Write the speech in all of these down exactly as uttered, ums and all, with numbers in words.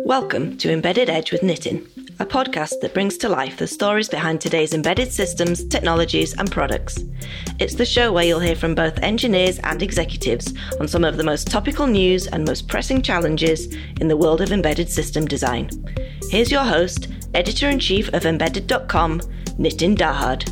Welcome to Embedded Edge with Nitin, a podcast that brings to life the stories behind today's embedded systems, technologies and products. It's the show where you'll hear from both engineers and executives on some of the most topical news and most pressing challenges in the world of embedded system design. Here's your host, Editor-in-Chief of Embedded dot com, Nitin Dahad.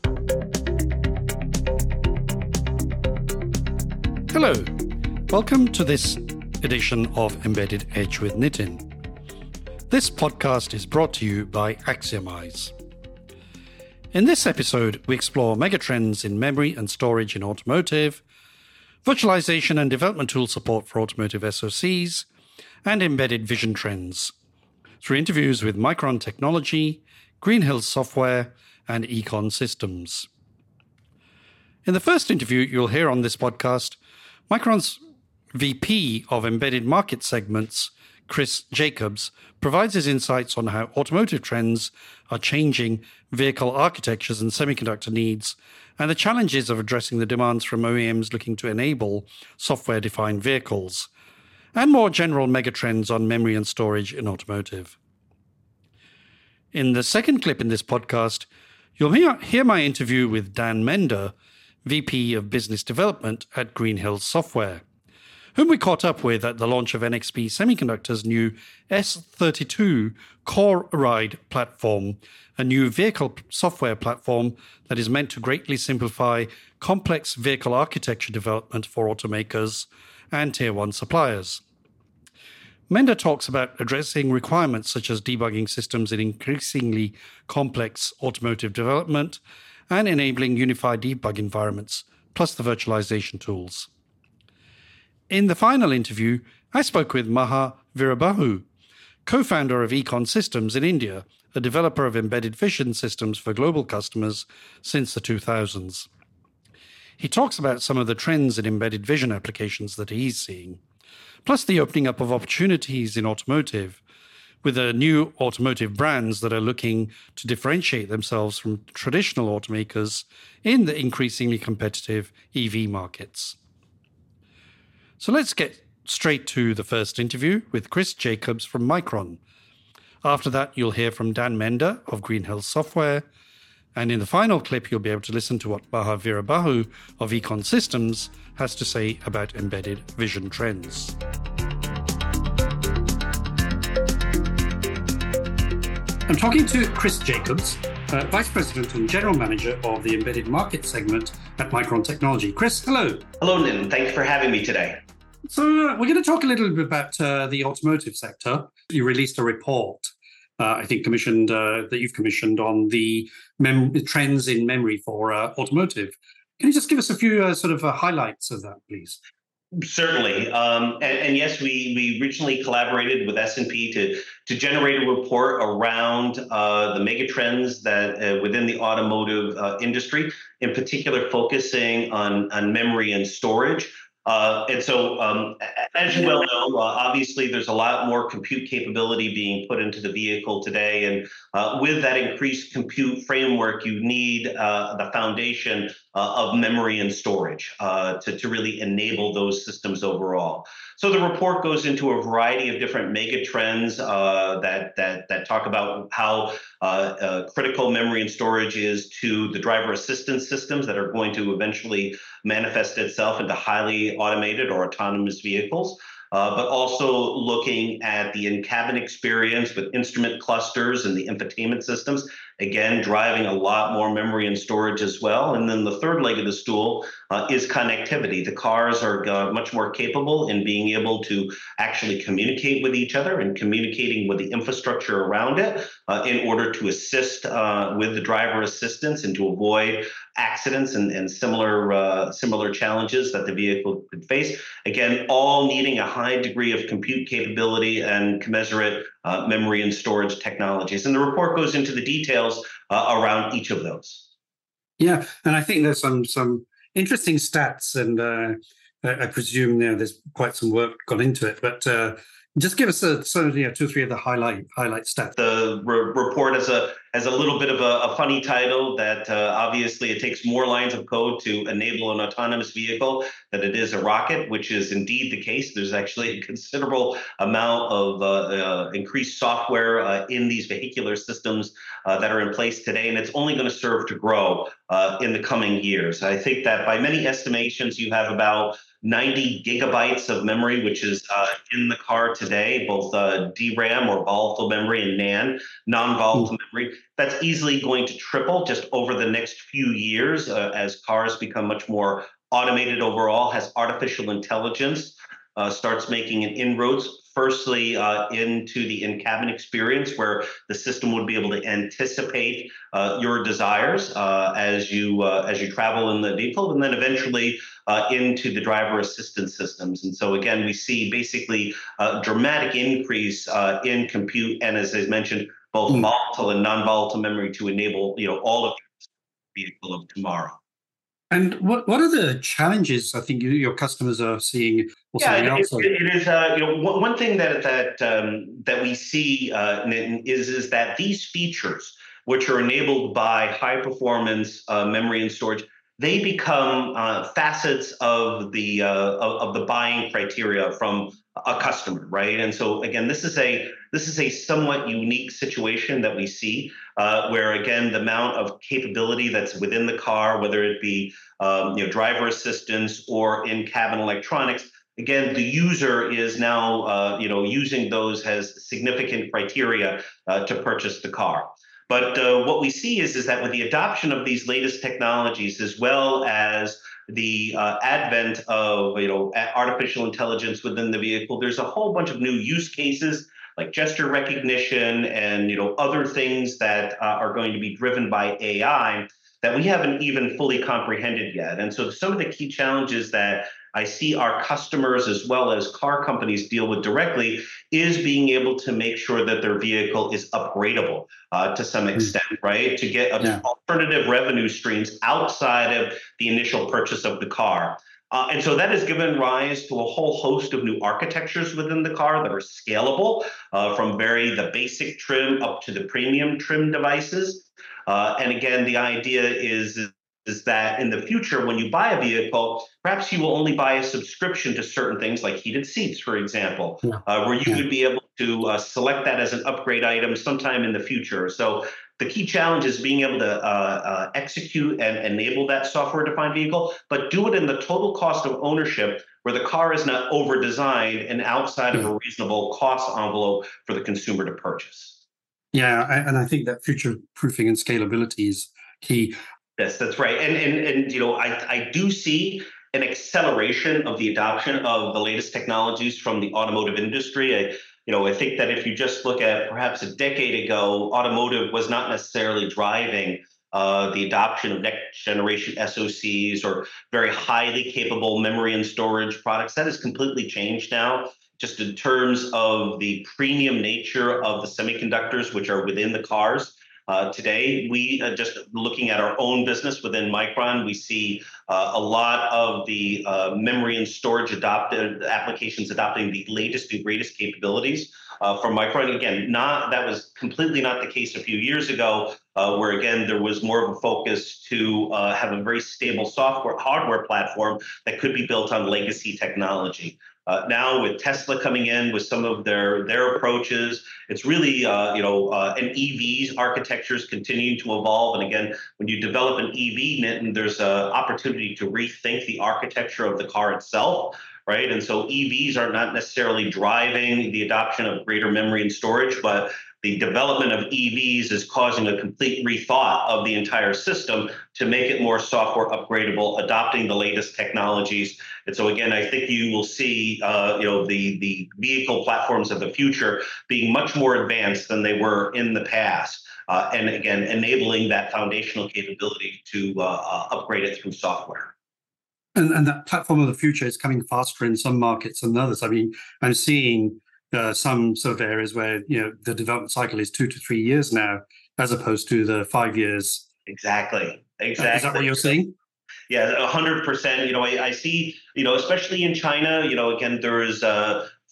Hello, welcome to this edition of Embedded Edge with Nitin. This podcast is brought to you by Axiomeyes. In this episode, we explore megatrends in memory and storage in automotive, virtualization and development tool support for automotive S O Cs, and embedded vision trends, through interviews with Micron Technology, Green Hills Software, and Econ Systems. In the first interview you'll hear on this podcast, Micron's V P of Embedded Market Segments, Chris Jacobs, provides his insights on how automotive trends are changing vehicle architectures and semiconductor needs, and the challenges of addressing the demands from O E Ms looking to enable software-defined vehicles, and more general megatrends on memory and storage in automotive. In the second clip in this podcast, you'll hear, hear my interview with Dan Mender, V P of Business Development at Green Hills Software, whom we caught up with at the launch of N X P Semiconductor's new S thirty-two Core Ride platform, a new vehicle software platform that is meant to greatly simplify complex vehicle architecture development for automakers and Tier one suppliers. Mender talks about addressing requirements such as debugging systems in increasingly complex automotive development and enabling unified debug environments, plus the virtualization tools. In the final interview, I spoke with Maha Veerabahu, co-founder of Econ Systems in India, a developer of embedded vision systems for global customers since the two thousands. He talks about some of the trends in embedded vision applications that he's seeing, plus the opening up of opportunities in automotive, with the new automotive brands that are looking to differentiate themselves from traditional automakers in the increasingly competitive E V markets. So let's get straight to the first interview with Chris Jacobs from Micron. After that, you'll hear from Dan Mender of Green Hills Software. And in the final clip, you'll be able to listen to what Maha Veerabahu of Econ Systems has to say about embedded vision trends. I'm talking to Chris Jacobs, uh, Vice President and General Manager of the Embedded Market Segment at Micron Technology. Chris, hello. Hello, Nitin. Thanks for having me today. So uh, we're going to talk a little bit about uh, the automotive sector. You released a report, uh, I think commissioned, uh, that you've commissioned on the mem- trends in memory for uh, automotive. Can you just give us a few uh, sort of uh, highlights of that, please? Certainly. Um, and, and yes, we we recently collaborated with S and P to to generate a report around uh, the mega trends that uh, within the automotive uh, industry, in particular focusing on, on memory and storage. Uh, and so, um, as you well know, uh, obviously there's a lot more compute capability being put into the vehicle today. And uh, with that increased compute framework, you need uh, the foundation uh, of memory and storage uh, to, to really enable those systems overall. So the report goes into a variety of different mega trends uh, that, that, that talk about how uh, uh, critical memory and storage is to the driver assistance systems that are going to eventually manifest itself into highly automated or autonomous vehicles, uh, but also looking at the in-cabin experience with instrument clusters and the infotainment systems, again, driving a lot more memory and storage as well. And then the third leg of the stool uh, is connectivity. The cars are uh, much more capable in being able to actually communicate with each other and communicating with the infrastructure around it uh, in order to assist uh, with the driver assistance and to avoid accidents and, and similar uh, similar challenges that the vehicle could face. Again, all needing a high degree of compute capability and commensurate uh, memory and storage technologies. And the report goes into the details uh, around each of those. Yeah, and I think there's some some interesting stats, and uh, I presume you know, there's quite some work gone into it. But uh, Just give us a sort of you know, two or three of the highlight highlight stats. The re- report has a has a little bit of a, a funny title that uh, obviously it takes more lines of code to enable an autonomous vehicle than it is a rocket, which is indeed the case. There's actually a considerable amount of uh, uh, increased software uh, in these vehicular systems uh, that are in place today, and it's only going to serve to grow uh, in the coming years. I think that by many estimations, you have about ninety gigabytes of memory, which is uh, in the car today, both uh, D RAM or volatile memory and NAND, non-volatile mm. memory. That's easily going to triple just over the next few years uh, as cars become much more automated overall, as artificial intelligence uh, starts making an inroads. Firstly, uh, into the in-cabin experience, where the system would be able to anticipate uh, your desires uh, as you uh, as you travel in the vehicle, and then eventually uh, into the driver assistance systems. And so again, we see basically a dramatic increase uh, in compute, and as I mentioned, both mm. volatile and non-volatile memory to enable you know all of the vehicle of tomorrow. And what, what are the challenges I think you, your customers are seeing? Or yeah, it, else? it, it is. Uh, you know, one, one thing that that um, that we see uh, is is that these features, which are enabled by high performance uh, memory and storage, they become uh, facets of the uh, of, of the buying criteria from a customer, right? And so again, this is a this is a somewhat unique situation that we see, uh, where again the amount of capability that's within the car, whether it be um, you know driver assistance or in-cabin electronics, again the user is now uh, you know using those as significant criteria uh, to purchase the car. But uh, what we see is, is that with the adoption of these latest technologies, as well as the uh, advent of you know artificial intelligence within the vehicle, there's a whole bunch of new use cases like gesture recognition and you know other things that uh, are going to be driven by A I that we haven't even fully comprehended yet. And so some of the key challenges that I see our customers as well as car companies deal with directly is being able to make sure that their vehicle is upgradable uh, to some extent, mm. right? To get yeah. alternative revenue streams outside of the initial purchase of the car. Uh, and so that has given rise to a whole host of new architectures within the car that are scalable, uh, from very the basic trim up to the premium trim devices. Uh, and again, the idea is, is that in the future, when you buy a vehicle, perhaps you will only buy a subscription to certain things like heated seats, for example, yeah. uh, where you yeah. would be able to uh, select that as an upgrade item sometime in the future. So the key challenge is being able to uh, uh, execute and enable that software-defined vehicle, but do it in the total cost of ownership where the car is not over-designed and outside yeah. of a reasonable cost envelope for the consumer to purchase. Yeah, and I think that future-proofing and scalability is key. Yes, that's right. And, and, and you know, I, I do see an acceleration of the adoption of the latest technologies from the automotive industry. I, you know, I think that if you just look at perhaps a decade ago, automotive was not necessarily driving uh, the adoption of next generation S O Cs or very highly capable memory and storage products. That has completely changed now, just in terms of the premium nature of the semiconductors which are within the cars. Uh, today, we uh, just looking at our own business within Micron, we see uh, a lot of the uh, memory and storage adopted applications adopting the latest and greatest capabilities uh, from Micron. Again, not that was completely not the case a few years ago, uh, where again there was more of a focus to uh, have a very stable software hardware platform that could be built on legacy technology. Uh, now with Tesla coming in with some of their their approaches, it's really uh, you know uh, and E Vs architectures continuing to evolve. And again, when you develop an E V, Nitin, there's an opportunity to rethink the architecture of the car itself, right? And so E Vs are not necessarily driving the adoption of greater memory and storage, but the development of E Vs is causing a complete rethought of the entire system to make it more software upgradable, adopting the latest technologies. And so again, I think you will see, uh, you know, the the vehicle platforms of the future being much more advanced than they were in the past, uh, and again, enabling that foundational capability to uh, uh, upgrade it through software. And, and that platform of the future is coming faster in some markets than others. I mean, I'm seeing Uh, some sort of areas where you know the development cycle is two to three years now, as opposed to the five years. Exactly. Exactly. Uh, is that what you're seeing? Yeah, a hundred percent. You know, I, I see. You know, especially in China. You know, again, there is uh,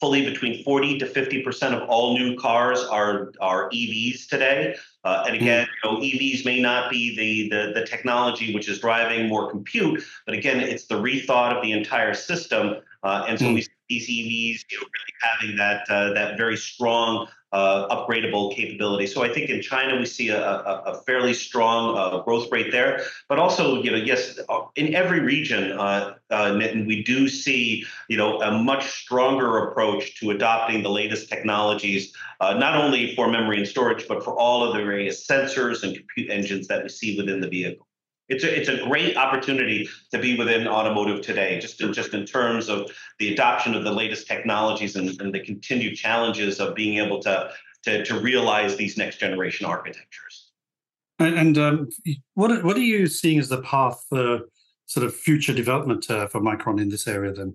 fully between forty to fifty percent of all new cars are, are E Vs today. Uh, and again, you know, E Vs may not be the, the the technology which is driving more compute, but again, it's the rethought of the entire system. Uh, and so mm. we see these E Vs, you know, really having that uh, that very strong uh, upgradable capability. So I think in China we see a, a, a fairly strong uh, growth rate there, but also, you know, yes, in every region, uh, uh, we do see, you know, a much stronger approach to adopting the latest technologies, uh, not only for memory and storage, but for all of the various sensors and compute engines that we see within the vehicle. It's a, it's a great opportunity to be within automotive today, just in, just in terms of the adoption of the latest technologies and, and the continued challenges of being able to, to, to realize these next generation architectures. And, and um, what, what are you seeing as the path for sort of future development uh, for Micron in this area then?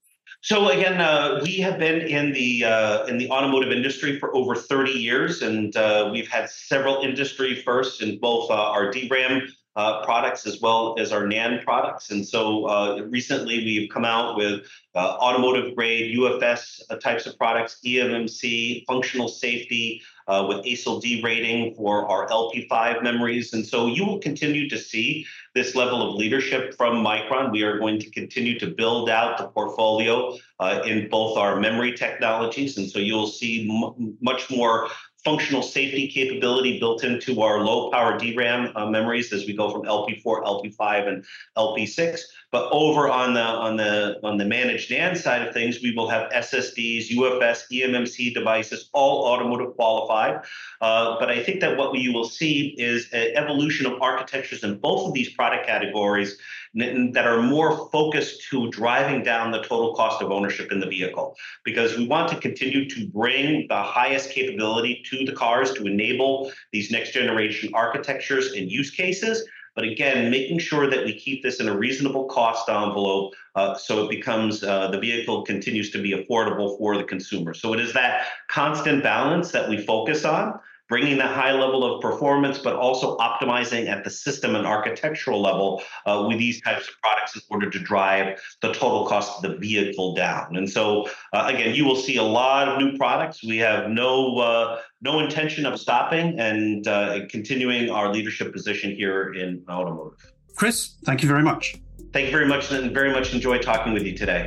So again, uh, we have been in the uh, in the automotive industry for over thirty years, and uh, we've had several industry firsts in both uh, our D RAM uh, products as well as our NAND products. And so uh, recently we've come out with uh, automotive grade U F S uh, types of products, E M M C, functional safety, uh, with A S I L D rating for our L P five memories. And so you will continue to see this level of leadership from Micron. We are going to continue to build out the portfolio uh, in both our memory technologies. And so you'll see m- much more functional safety capability built into our low power D RAM uh, memories as we go from L P four, L P five, and L P six. But over on the on the on the managed NAND side of things, we will have S S Ds, U F S, E M M C devices, all automotive qualified. Uh, but I think that what you will see is an evolution of architectures in both of these product categories that are more focused to driving down the total cost of ownership in the vehicle, because we want to continue to bring the highest capability to the cars to enable these next generation architectures and use cases. But again, making sure that we keep this in a reasonable cost envelope uh, so it becomes uh, the vehicle continues to be affordable for the consumer. So it is that constant balance that we focus on, bringing that high level of performance, but also optimizing at the system and architectural level uh, with these types of products in order to drive the total cost of the vehicle down. And so, uh, again, you will see a lot of new products. We have no uh, no intention of stopping and uh, continuing our leadership position here in automotive. Chris, thank you very much. Thank you very much, and very much enjoyed talking with you today.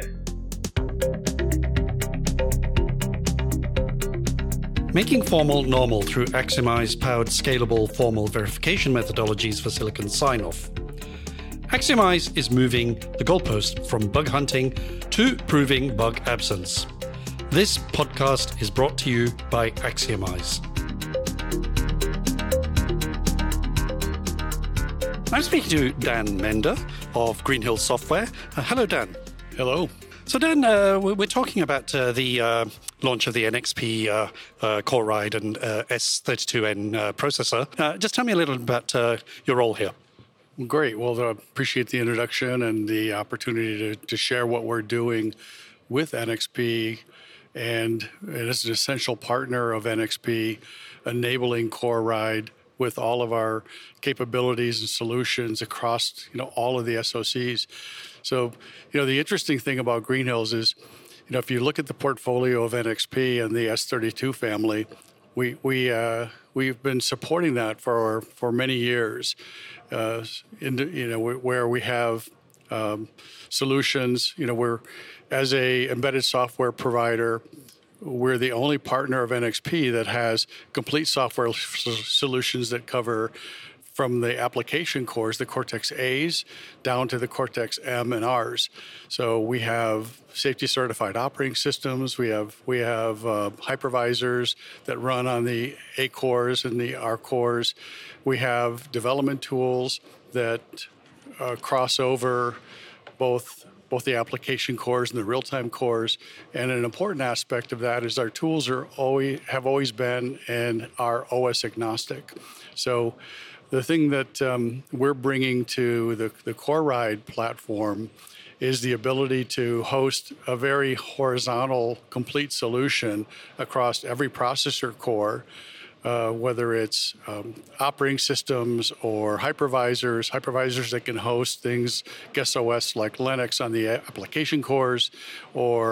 Making formal normal through Axiomized powered scalable formal verification methodologies for silicon sign-off. Axiomized is moving the goalpost from bug hunting to proving bug absence. This podcast is brought to you by Axiomized. I'm speaking to Dan Mender of Greenhill Software. Uh, hello, Dan. Hello. So Dan, uh, we're talking about uh, the uh, launch of the N X P uh, uh, Core Ride and uh, S thirty-two N uh, processor. Uh, just tell me a little about uh, your role here. Great. Well, I appreciate the introduction and the opportunity to, to share what we're doing with N X P. And it is an essential partner of N X P, enabling Core Ride with all of our capabilities and solutions across, you know, all of the S O Cs. So, you know, the interesting thing about Greenhills is, you know, if you look at the portfolio of N X P and the S thirty-two family, we we uh, we've been supporting that for for many years. Uh, in the, you know, where we have um, solutions, you know, we're as a embedded software provider, we're the only partner of N X P that has complete software solutions that cover from the application cores, the Cortex A's, down to the Cortex M and R's. So we have safety certified operating systems. We have we have uh, hypervisors that run on the A cores and the R cores. We have development tools that uh, cross over both both the application cores and the real-time cores. And an important aspect of that is our tools are always have always been and are O S agnostic. So the thing that um, we're bringing to the, the Core Ride platform is the ability to host a very horizontal, complete solution across every processor core, uh, whether it's um, operating systems or hypervisors, hypervisors that can host things, guest O S like Linux on the application cores, or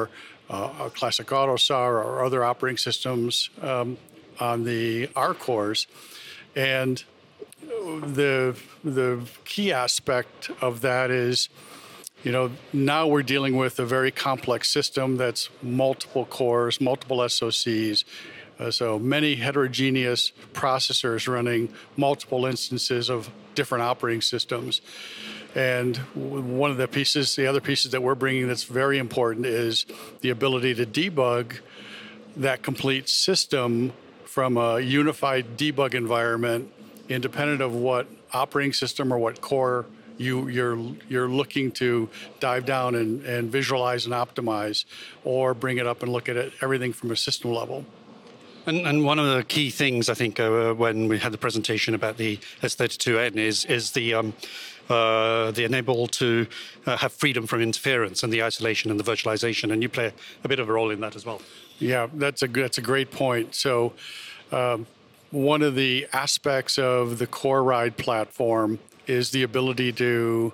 uh, classic AUTOSAR or other operating systems um, on the R cores. And the the key aspect of that is, you know, now we're dealing with a very complex system that's multiple cores, multiple S O Cs, uh, so many heterogeneous processors running multiple instances of different operating systems. And one of the pieces, the other pieces that we're bringing that's very important is the ability to debug that complete system from a unified debug environment, independent of what operating system or what core you, you're you're looking to dive down and, and visualize and optimize, or bring it up and look at it, everything from a system level. And, and one of the key things, I think, uh, when we had the presentation about the S thirty-two N is is the um, uh, the enable to uh, have freedom from interference and the isolation and the virtualization, and you play a bit of a role in that as well. Yeah, that's a that's a great point. So, um, one of the aspects of the CoreRide platform is the ability to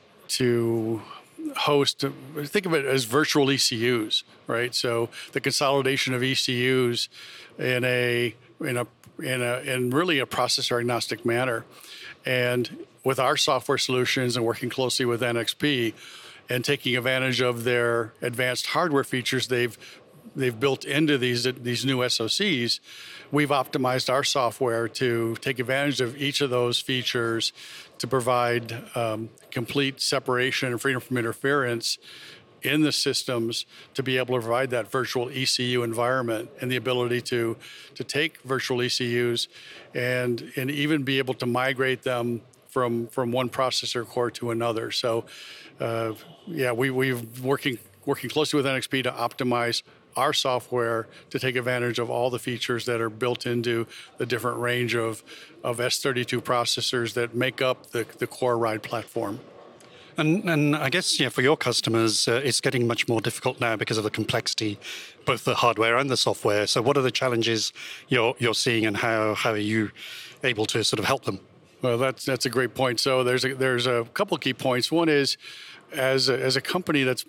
to host, think of it as virtual E C Us, right? So the consolidation of E C Us in a in a in a in really a processor agnostic manner. And with our software solutions and working closely with N X P and taking advantage of their advanced hardware features they've they've built into these these new S O Cs, we've optimized our software to take advantage of each of those features to provide um, complete separation and freedom from interference in the systems, to be able to provide that virtual E C U environment and the ability to to take virtual E C Us and and even be able to migrate them from from one processor core to another. So uh, yeah, we we've working working closely with N X P to optimize our software to take advantage of all the features that are built into the different range of, of S thirty-two processors that make up the, the CoreRide platform. And, and I guess, yeah, for your customers, uh, it's getting much more difficult now because of the complexity, both the hardware and the software. So what are the challenges you're, you're seeing, and how, how are you able to sort of help them? Well, that's that's a great point. So there's a, there's a couple of key points. One is, as a, as a company that's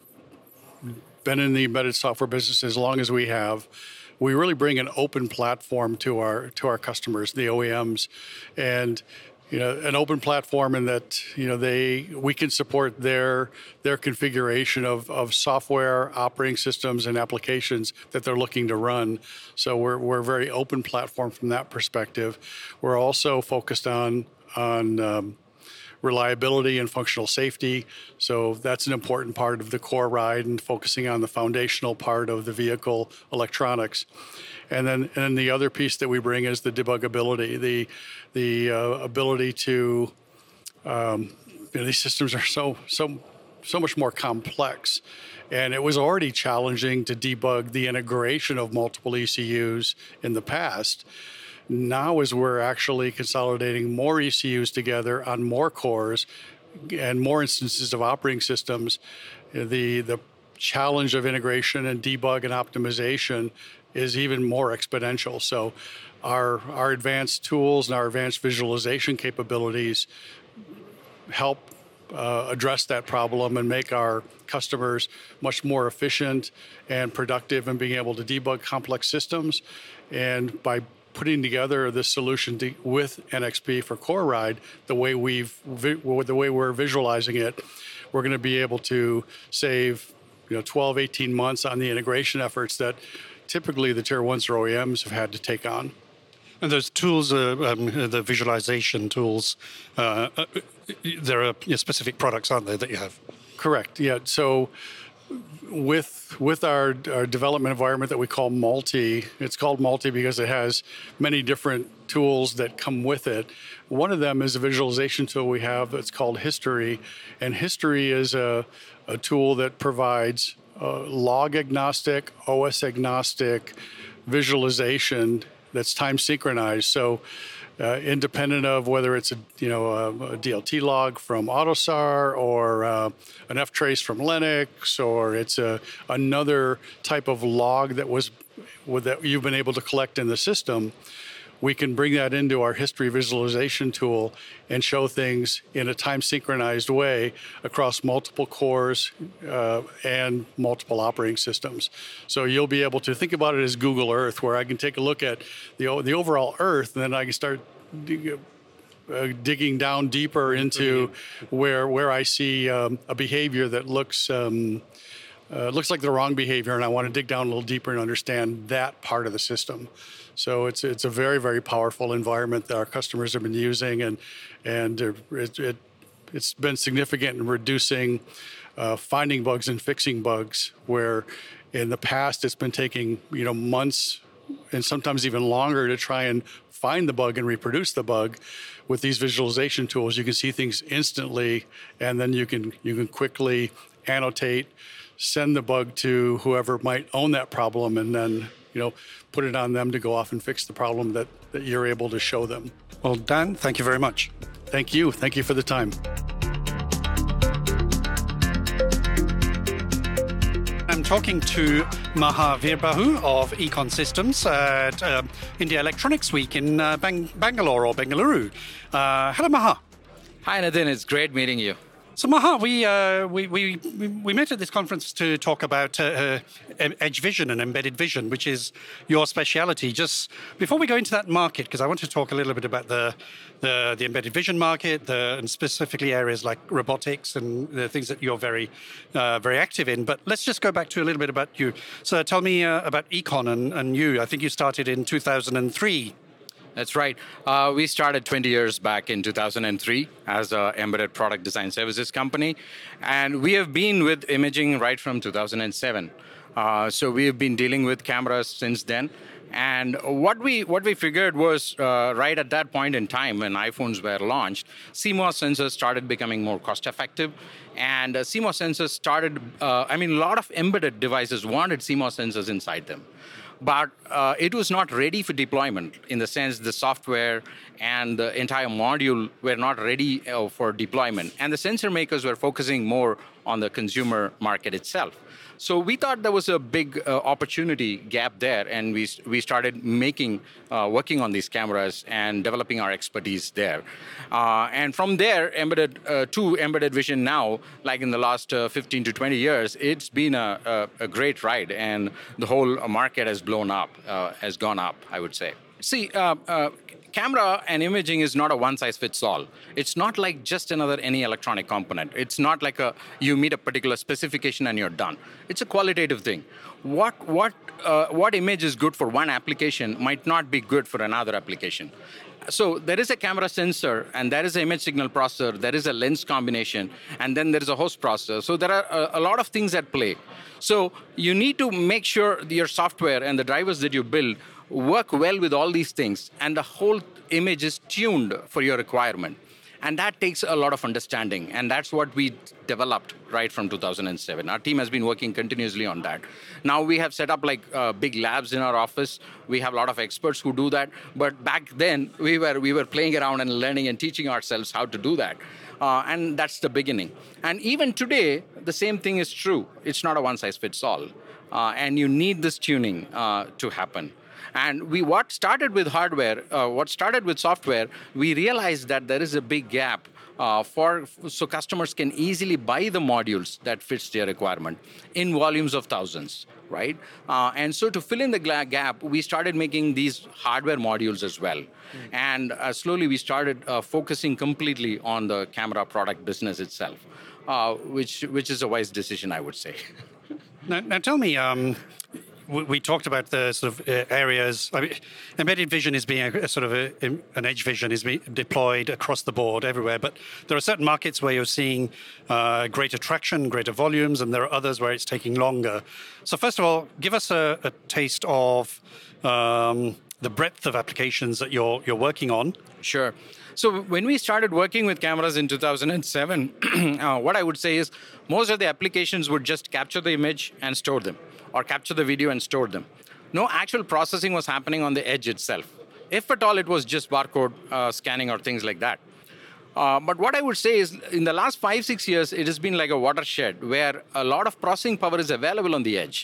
been in the embedded software business as long as we have, we really bring an open platform to our to our customers, the O E Ms, and you know, an open platform in that you know they we can support their their configuration of, of software, operating systems, and applications that they're looking to run. So we're we're a very open platform from that perspective. We're also focused on on um, reliability and functional safety. So that's an important part of the CoreRide, and focusing on the foundational part of the vehicle electronics. And then, and then the other piece that we bring is the debugability, the the uh, ability to. Um, you know, these systems are so so so much more complex, and it was already challenging to debug the integration of multiple E C Us in the past. Now, as we're actually consolidating more E C Us together on more cores and more instances of operating systems, the the challenge of integration and debug and optimization is even more exponential. So our our advanced tools and our advanced visualization capabilities help uh, address that problem and make our customers much more efficient and productive in being able to debug complex systems. And by putting together this solution to, with N X P for CoreRide, the way we've the way we're visualizing it, we're going to be able to save you know twelve, eighteen months on the integration efforts that typically the tier ones or O E Ms have had to take on. And those tools, uh, um, the visualization tools, uh, uh, there are specific products, aren't there, that you have? Correct. Yeah. So with with our, our development environment that we call Multi, it's called Multi because it has many different tools that come with it. One of them is a visualization tool we have that's called History, and History is a, a tool that provides uh, log agnostic, O S agnostic visualization that's time synchronized. So uh, independent of whether it's a you know a, a D L T log from AUTOSAR or uh, an F trace from Linux, or it's a another type of log that was that you've been able to collect in the system, we can bring that into our history visualization tool and show things in a time synchronized way across multiple cores uh, and multiple operating systems. So you'll be able to think about it as Google Earth, where I can take a look at the, the overall Earth, and then I can start dig, uh, digging down deeper into where, where I see um, a behavior that looks um, Uh, looks like the wrong behavior, and I want to dig down a little deeper and understand that part of the system. So it's it's a very, very powerful environment that our customers have been using, and and it, it it's been significant in reducing uh, finding bugs and fixing bugs, where in the past it's been taking you know months and sometimes even longer to try and find the bug and reproduce the bug. With these visualization tools, you can see things instantly, and then you can you can quickly annotate, send the bug to whoever might own that problem, and then you know put it on them to go off and fix the problem that, that you're able to show them. Well, Dan, thank you very much. Thank you. Thank you for the time. I'm talking to Maha Veerbahu of Econ Systems at uh, India Electronics Week in uh, Bang- Bangalore or Bengaluru. Uh, hello, Maha. Hi, Nathan. It's great meeting you. So, Maha, we, uh, we, we, we met at this conference to talk about uh, uh, Edge Vision and Embedded Vision, which is your speciality. Just before we go into that market, because I want to talk a little bit about the the, the Embedded Vision market, the, and specifically areas like robotics and the things that you're very, uh, very active in. But let's just go back to a little bit about you. So tell me uh, about Econ and, and you. I think you started in two thousand three. That's right. Uh, we started twenty years back in two thousand three as an embedded product design services company. And we have been with imaging right from two thousand seven. Uh, so we have been dealing with cameras since then. And what we what we figured was uh, right at that point in time when iPhones were launched, C M O S sensors started becoming more cost effective. And uh, C M O S sensors started, uh, I mean, a lot of embedded devices wanted C M O S sensors inside them. But uh, it was not ready for deployment in the sense the software and the entire module were not ready uh, for deployment. And the sensor makers were focusing more on the consumer market itself. So we thought there was a big uh, opportunity gap there, and we we started making, uh, working on these cameras and developing our expertise there. Uh, and from there, embedded uh, to embedded vision now, like in the last uh, fifteen to twenty years, it's been a, a, a great ride, and the whole market has blown up, uh, has gone up, I would say. See, uh, uh, camera and imaging is not a one-size-fits-all. It's not like just another any electronic component. It's not like a you meet a particular specification and you're done. It's a qualitative thing. What what uh, what image is good for one application might not be good for another application. So there is a camera sensor, and there is an image signal processor, there is a lens combination, and then there is a host processor. So there are a, a lot of things at play. So you need to make sure your software and the drivers that you build work well with all these things, and the whole image is tuned for your requirement. And that takes a lot of understanding, and that's what we developed right from two thousand seven. Our team has been working continuously on that. Now we have set up like uh, big labs in our office. We have a lot of experts who do that, but back then we were we were playing around and learning and teaching ourselves how to do that. Uh, and that's the beginning. And even today, the same thing is true. It's not a one-size-fits-all. Uh, and you need this tuning uh, to happen. And we what started with hardware, uh, what started with software, we realized that there is a big gap uh, for so customers can easily buy the modules that fits their requirement in volumes of thousands, right? Uh, and so to fill in the gap, we started making these hardware modules as well. Mm-hmm. And uh, slowly we started uh, focusing completely on the camera product business itself, uh, which which is a wise decision, I would say. Now, now tell me, um, we, we talked about the sort of uh, areas. I mean, embedded vision is being a, a sort of a, an edge vision is being deployed across the board everywhere. But there are certain markets where you're seeing uh, greater traction, greater volumes, and there are others where it's taking longer. So first of all, give us a, a taste of um, the breadth of applications that you're you're working on. Sure. So when we started working with cameras in two thousand seven, uh, what I would say is most of the applications would just capture the image and store them, or capture the video and store them. No actual processing was happening on the edge itself. If at all, it was just barcode uh, scanning or things like that. Uh, but what I would say is in the last five, six years, it has been like a watershed where a lot of processing power is available on the edge,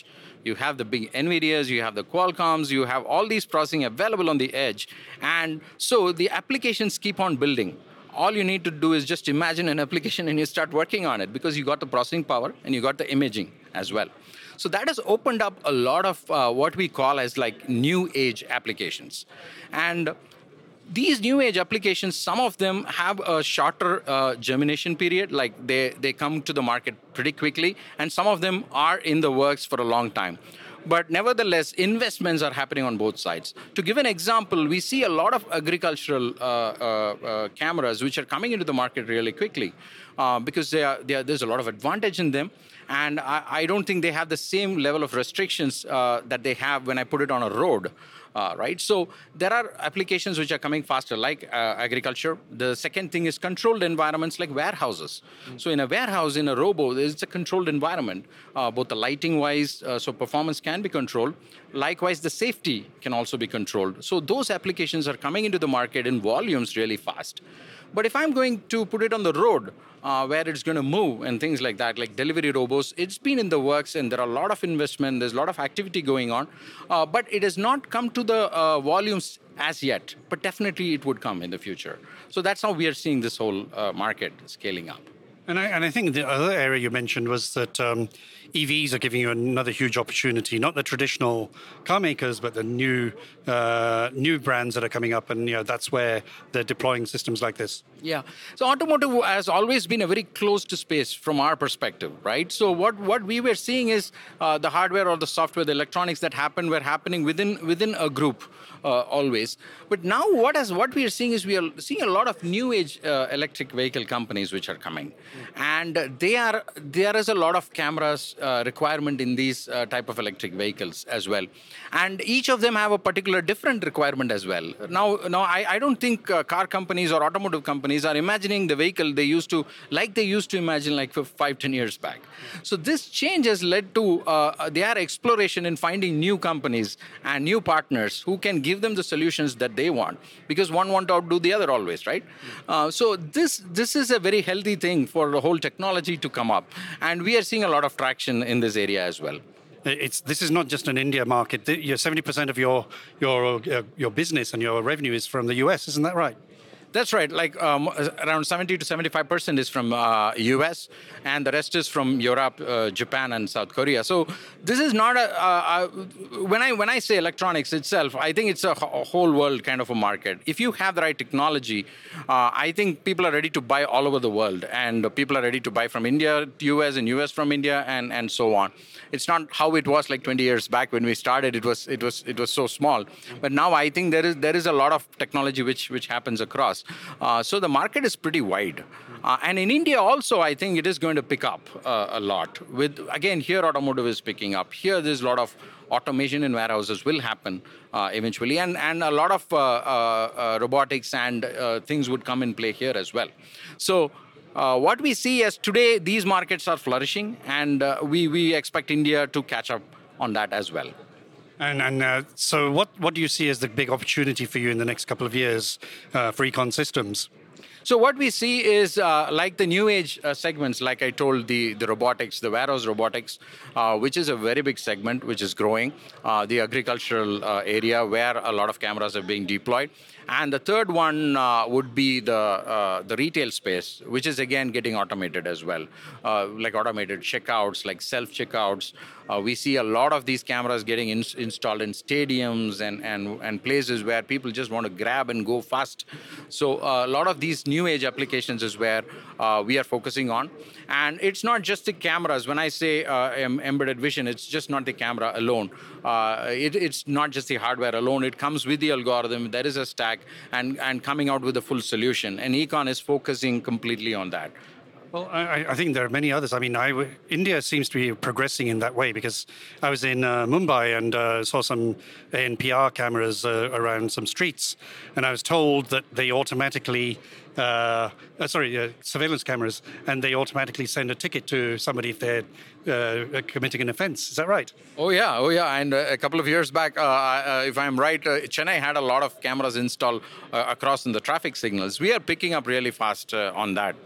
You have the big NVIDIAs, you have the Qualcomms, you have all these processing available on the edge. And so the applications keep on building. All you need to do is just imagine an application and you start working on it because you got the processing power and you got the imaging as well. So that has opened up a lot of uh, what we call as like new age applications. And these new age applications, some of them have a shorter uh, germination period, like they, they come to the market pretty quickly, and some of them are in the works for a long time. But nevertheless, investments are happening on both sides. To give an example, we see a lot of agricultural uh, uh, uh, cameras which are coming into the market really quickly uh, because they are, they are, there's a lot of advantage in them. And I, I don't think they have the same level of restrictions uh, that they have when I put it on a road. Uh, right? So there are applications which are coming faster, like uh, agriculture. The second thing is controlled environments like warehouses. Mm. So in a warehouse, in a robo, it's a controlled environment, uh, both the lighting-wise, uh, so performance can be controlled. Likewise, the safety can also be controlled. So those applications are coming into the market in volumes really fast. But if I'm going to put it on the road, uh, where it's going to move and things like that, like delivery robots, it's been in the works and there are a lot of investment, there's a lot of activity going on, uh, but it has not come to the uh, volumes as yet, but definitely it would come in the future. So that's how we are seeing this whole uh, market scaling up. And I, and I think the other area you mentioned was that um, E Vs are giving you another huge opportunity, not the traditional car makers, but the new uh, new brands that are coming up, and you know that's where they're deploying systems like this. Yeah. So automotive has always been a very closed space from our perspective, right? So what, what we were seeing is uh, the hardware or the software, the electronics that happened were happening within within a group uh, always. But now what has what we are seeing is we are seeing a lot of new age uh, electric vehicle companies which are coming. And they are there is a lot of cameras uh, requirement in these uh, type of electric vehicles as well, and each of them have a particular different requirement as well. Now, now I, I don't think uh, car companies or automotive companies are imagining the vehicle they used to like they used to imagine like for five ten years back. So this change has led to uh, their exploration in finding new companies and new partners who can give them the solutions that they want, because one wants to outdo the other always, right? Uh, so this this is a very healthy thing for the whole technology to come up, and we are seeing a lot of traction in this area as well. It's this is not just an India market. seventy percent of your your uh, your business and your revenue is from the U S, isn't that right? That's right. Like um, around seventy to seventy-five percent is from uh, U S, and the rest is from Europe, uh, Japan, and South Korea. So this is not a, uh, when I when I say electronics itself, I think it's a, a whole world kind of a market. If you have the right technology, uh, I think people are ready to buy all over the world, and people are ready to buy from India to U S and U S from India, and, and so on. It's not how it was like twenty years back when we started. It was it was it was so small, but now I think there is there is a lot of technology which which happens across. Uh, so the market is pretty wide. Uh, and in India also, I think it is going to pick up uh, a lot. With, again, here automotive is picking up. Here there's a lot of automation in warehouses will happen uh, eventually. And, and a lot of uh, uh, uh, robotics and uh, things would come in play here as well. So uh, what we see as today, these markets are flourishing, and uh, we, we expect India to catch up on that as well. And, and uh, so what, what do you see as the big opportunity for you in the next couple of years uh, for Econ Systems? So what we see is uh, like the new age uh, segments, like I told, the, the robotics, the warehouse robotics, uh, which is a very big segment, which is growing, uh, the agricultural uh, area where a lot of cameras are being deployed. And the third one uh, would be the uh, the retail space, which is again getting automated as well, uh, like automated checkouts, like self checkouts. Uh, we see a lot of these cameras getting in, installed in stadiums and, and, and places where people just want to grab and go fast. So uh, a lot of these new age applications is where uh, we are focusing on. And it's not just the cameras. When I say uh, embedded vision, it's just not the camera alone. Uh, it, it's not just the hardware alone. It comes with the algorithm. There is a stack and, and coming out with a full solution. And Econ is focusing completely on that. Well, I, I think there are many others. I mean, I, India seems to be progressing in that way, because I was in uh, Mumbai and uh, saw some A N P R cameras uh, around some streets, and I was told that they automatically, uh, uh, sorry, uh, surveillance cameras, and they automatically send a ticket to somebody if they're uh, committing an offense. Is that right? Oh, yeah. Oh, yeah. And uh, a couple of years back, uh, uh, if I'm right, uh, Chennai had a lot of cameras installed uh, across in the traffic signals. We are picking up really fast uh, on that.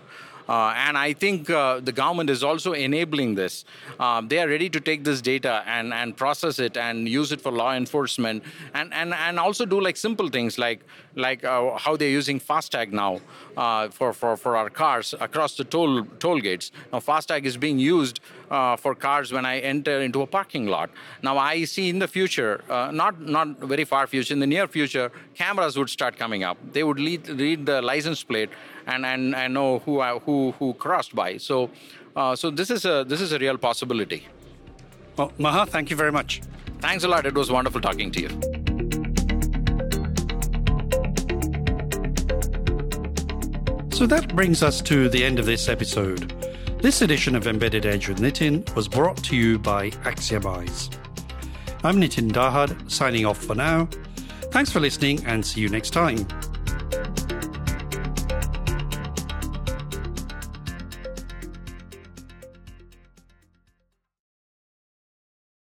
Uh, and I think uh, the government is also enabling this. Uh, they are ready to take this data and, and process it and use it for law enforcement, and, and, and also do like simple things like like uh, how they're using FASTag now uh, for, for, for our cars across the toll toll gates. Now FASTag is being used uh, for cars when I enter into a parking lot. Now I see in the future, uh, not not very far future, in the near future, cameras would start coming up. They would lead, read the license plate and and, and know who who who crossed by. So uh, so this is a this is a real possibility. Well, Maha, thank you very much. Thanks a lot. It was wonderful talking to you. So that brings us to the end of this episode. This edition of Embedded Edge with Nitin was brought to you by Axiomeyes. I'm Nitin Dahad, signing off for now. Thanks for listening and see you next time.